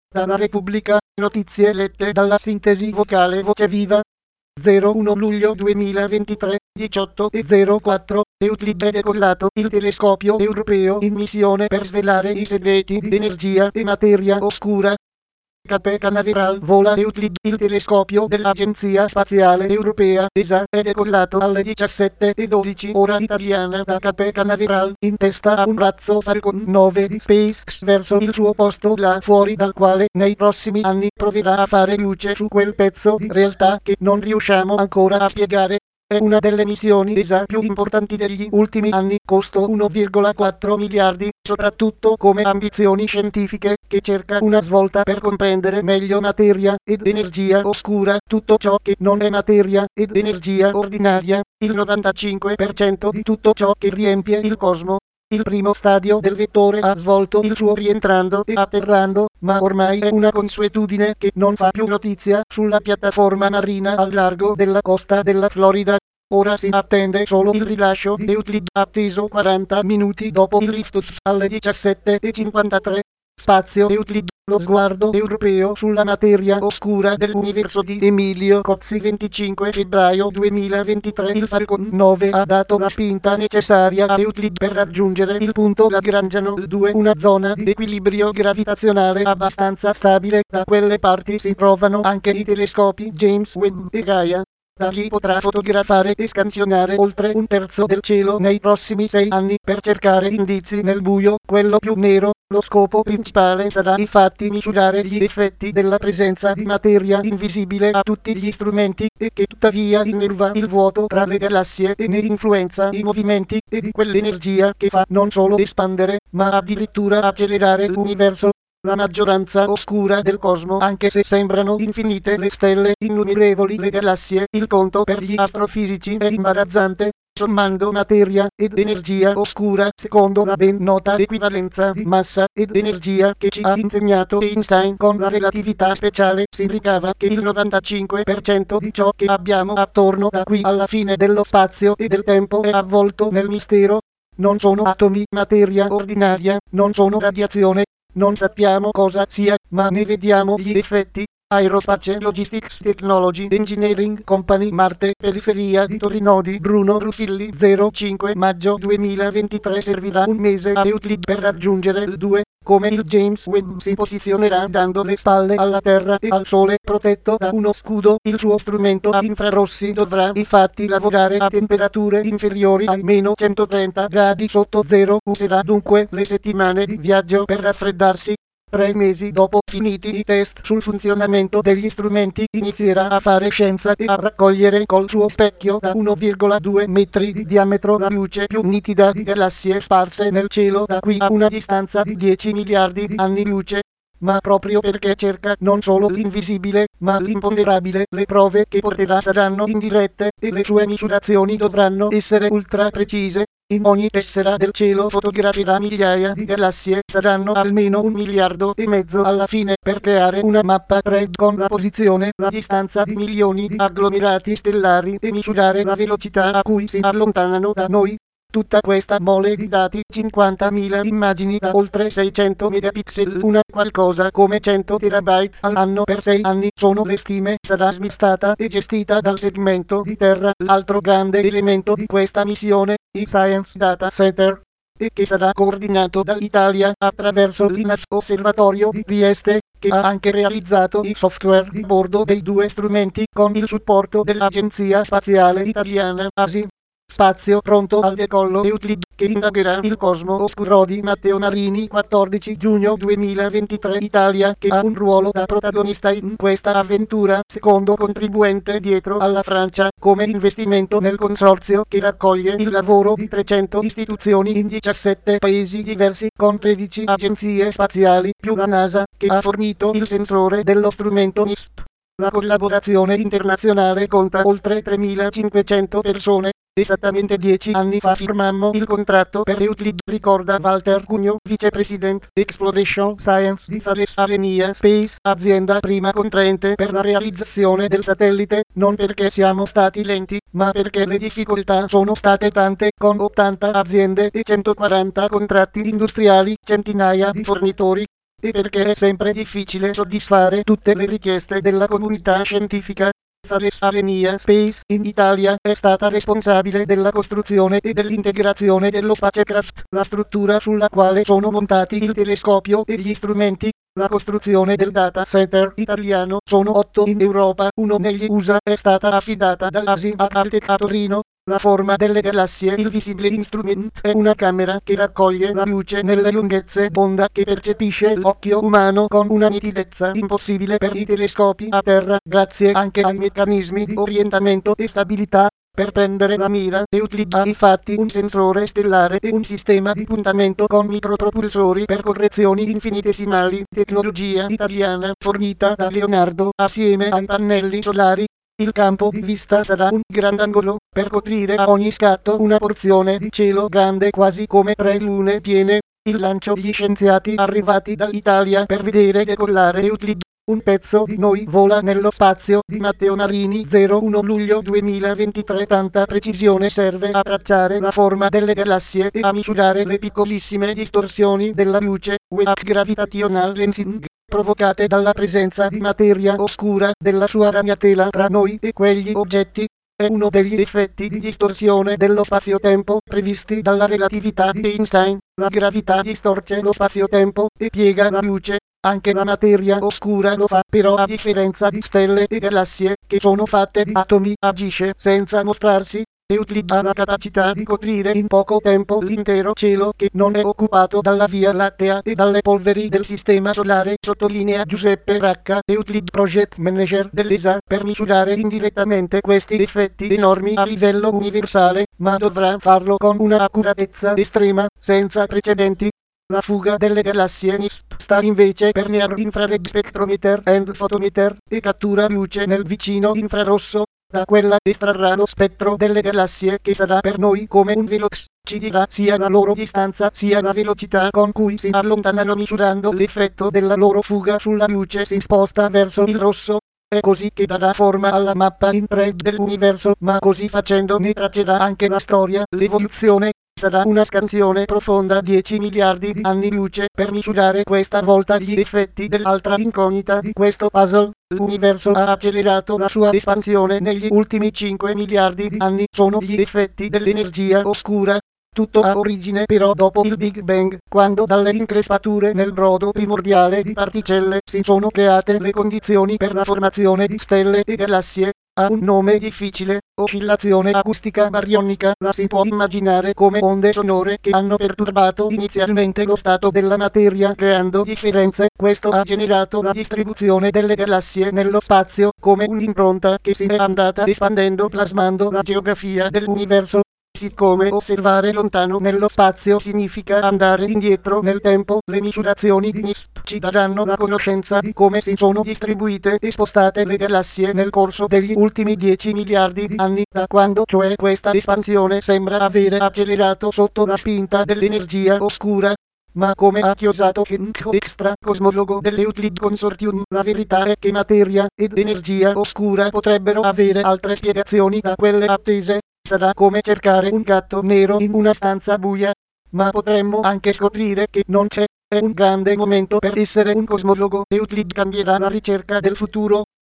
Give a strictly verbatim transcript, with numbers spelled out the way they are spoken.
Dalla Repubblica, notizie lette dalla sintesi vocale Voce Viva. zero uno luglio duemilaventitré, diciotto e zero quattro, Euclid è decollato il telescopio europeo in missione per svelare i segreti di energia e materia oscura. Cape Canaveral vola Euclid, il telescopio dell'Agenzia Spaziale Europea E S A è decollato alle diciassette e dodici ora italiana da Cape Canaveral in testa a un razzo Falcon nove di SpaceX verso il suo posto là fuori, dal quale nei prossimi anni proverà a fare luce su quel pezzo di realtà che non riusciamo ancora a spiegare. È una delle missioni E S A più importanti degli ultimi anni, costo uno virgola quattro miliardi, soprattutto come ambizioni scientifiche, che cerca una svolta per comprendere meglio materia ed energia oscura, tutto ciò che non è materia ed energia ordinaria, il novantacinque per cento di tutto ciò che riempie il cosmo. Il primo stadio del vettore ha svolto il suo rientrando e atterrando, ma ormai è una consuetudine che non fa più notizia sulla piattaforma marina al largo della costa della Florida. Ora si attende solo il rilascio di Euclid, atteso quaranta minuti dopo il liftoff alle diciassette e cinquantatré. Spazio Euclid, lo sguardo europeo sulla materia oscura dell'universo di Emilio Cozzi. Venticinque febbraio duemilaventitré. Il Falcon nove ha dato la spinta necessaria a Euclid per raggiungere il punto Lagrangiano due, una zona di equilibrio gravitazionale abbastanza stabile. Da quelle parti si trovano anche i telescopi James Webb e Gaia. Da lì potrà fotografare e scansionare oltre un terzo del cielo nei prossimi sei anni per cercare indizi nel buio, quello più nero. Lo scopo principale sarà infatti misurare gli effetti della presenza di materia invisibile a tutti gli strumenti, e che tuttavia innerva il vuoto tra le galassie e ne influenza i movimenti, e di quell'energia che fa non solo espandere, ma addirittura accelerare l'universo. La maggioranza oscura del cosmo, anche se sembrano infinite le stelle, innumerevoli le galassie, il conto per gli astrofisici è imbarazzante. Sommando materia ed energia oscura, secondo la ben nota equivalenza di massa ed energia che ci ha insegnato Einstein con la relatività speciale, si ricava che il novantacinque per cento di ciò che abbiamo attorno da qui alla fine dello spazio e del tempo è avvolto nel mistero. Non sono atomi, materia ordinaria, non sono radiazione. Non sappiamo cosa sia, ma ne vediamo gli effetti. Aerospace Logistics Technology Engineering Company Marte, periferia di Torino di Bruno Ruffilli. zero cinque maggio duemilaventitré. Servirà un mese a Euclid per raggiungere il due. Come il James Webb si posizionerà dando le spalle alla Terra e al Sole, protetto da uno scudo, il suo strumento a infrarossi dovrà infatti lavorare a temperature inferiori ai meno centotrenta gradi sotto zero. Userà dunque le settimane di viaggio per raffreddarsi. Tre mesi dopo finiti i test sul funzionamento degli strumenti, inizierà a fare scienza e a raccogliere col suo specchio da uno virgola due metri di diametro la luce più nitida di galassie sparse nel cielo da qui a una distanza di dieci miliardi di anni luce. Ma proprio perché cerca non solo l'invisibile, ma l'imponderabile, le prove che porterà saranno indirette, e le sue misurazioni dovranno essere ultra precise. In ogni tessera del cielo fotograferà migliaia di galassie, saranno almeno un miliardo e mezzo alla fine, per creare una mappa tre D con la posizione, la distanza di milioni di agglomerati stellari e misurare la velocità a cui si allontanano da noi. Tutta questa mole di dati, cinquantamila immagini da oltre seicento megapixel, una qualcosa come cento terabyte all'anno per sei anni, sono le stime, sarà smistata e gestita dal segmento di terra, l'altro grande elemento di questa missione, il Science Data Center, e che sarà coordinato dall'Italia attraverso l'I N A F Osservatorio di Trieste, che ha anche realizzato i software di bordo dei due strumenti con il supporto dell'Agenzia Spaziale Italiana A S I. Spazio pronto al decollo Euclid, che indagherà il cosmo oscuro di Matteo Marini. Quattordici giugno duemilaventitré. Italia, che ha un ruolo da protagonista in questa avventura, secondo contribuente dietro alla Francia, come investimento nel consorzio che raccoglie il lavoro di trecento istituzioni in diciassette paesi diversi, con tredici agenzie spaziali, più la NASA, che ha fornito il sensore dello strumento N I S P. La collaborazione internazionale conta oltre tremilacinquecento persone. Esattamente dieci anni fa firmammo il contratto per Euclid, ricorda Walter Cugno, vicepresident Exploration Science di Thales Alenia Space, azienda prima contraente per la realizzazione del satellite, non perché siamo stati lenti, ma perché le difficoltà sono state tante, con ottanta aziende e centoquaranta contratti industriali, centinaia di fornitori. e perché è sempre difficile soddisfare tutte le richieste della comunità scientifica. Thales Alenia Space in Italia è stata responsabile della costruzione e dell'integrazione dello spacecraft, la struttura sulla quale sono montati il telescopio e gli strumenti. La costruzione del data center italiano, sono otto in Europa, uno negli U S A, è stata affidata dall'A S I a Caltech a Torino. La forma delle galassie, il Visible Instrument, è una camera che raccoglie la luce nelle lunghezze d'onda che percepisce l'occhio umano con una nitidezza impossibile per i telescopi a terra, grazie anche ai meccanismi di orientamento e stabilità. Per prendere la mira e utilizza infatti un sensore stellare e un sistema di puntamento con micropropulsori per correzioni infinitesimali, tecnologia italiana fornita da Leonardo assieme ai pannelli solari. Il campo di vista sarà un grandangolo, per coprire a ogni scatto una porzione di cielo grande quasi come tre lune piene. Il lancio gli scienziati arrivati dall'Italia per vedere decollare e utilizzare un pezzo di noi vola nello spazio di Matteo Marini. zero uno luglio duemilaventitré. Tanta precisione serve a tracciare la forma delle galassie e a misurare le piccolissime distorsioni della luce, Weak Gravitational Lensing, provocate dalla presenza di materia oscura della sua ragnatela tra noi e quegli oggetti. È uno degli effetti di distorsione dello spazio-tempo previsti dalla relatività di Einstein. La gravità distorce lo spazio-tempo e piega la luce. Anche la materia oscura lo fa, però a differenza di stelle e galassie, che sono fatte di atomi, agisce senza mostrarsi e utilizza la capacità di coprire in poco tempo l'intero cielo che non è occupato dalla Via Lattea e dalle polveri del Sistema Solare, sottolinea Giuseppe Racca, Euclid Project Manager dell'E S A, per misurare indirettamente questi effetti enormi a livello universale, ma dovrà farlo con una accuratezza estrema, senza precedenti. La fuga delle galassie N I S P sta invece per Near Infrared Spectrometer and Photometer e cattura luce nel vicino infrarosso. Da quella estrarrà lo spettro delle galassie che sarà per noi come un velox, ci dirà sia la loro distanza sia la velocità con cui si allontanano, misurando l'effetto della loro fuga sulla luce si sposta verso il rosso. È così che darà forma alla mappa in tre D dell'universo, ma così facendo ne traccerà anche la storia, l'evoluzione. Sarà una scansione profonda dieci miliardi di anni luce per misurare questa volta gli effetti dell'altra incognita di questo puzzle. L'universo ha accelerato la sua espansione negli ultimi cinque miliardi di anni, sono gli effetti dell'energia oscura. Tutto ha origine però dopo il Big Bang, quando dalle increspature nel brodo primordiale di particelle si sono create le condizioni per la formazione di stelle e galassie. Ha un nome difficile, oscillazione acustica barionica, la si può immaginare come onde sonore che hanno perturbato inizialmente lo stato della materia creando differenze. Questo ha generato la distribuzione delle galassie nello spazio, come un'impronta che si è andata espandendo plasmando la geografia dell'universo. Siccome osservare lontano nello spazio significa andare indietro nel tempo, le misurazioni di N I S P ci daranno la conoscenza di come si sono distribuite e spostate le galassie nel corso degli ultimi dieci miliardi di anni, da quando cioè questa espansione sembra avere accelerato sotto la spinta dell'energia oscura. Ma come ha chiosato Henk Extra, cosmologo dell'Euclid Consortium, la verità è che materia ed energia oscura potrebbero avere altre spiegazioni da quelle attese. Sarà come cercare un gatto nero in una stanza buia. Ma potremmo anche scoprire che non c'è. È un grande momento per essere un cosmologo. Euclid cambierà la ricerca del futuro.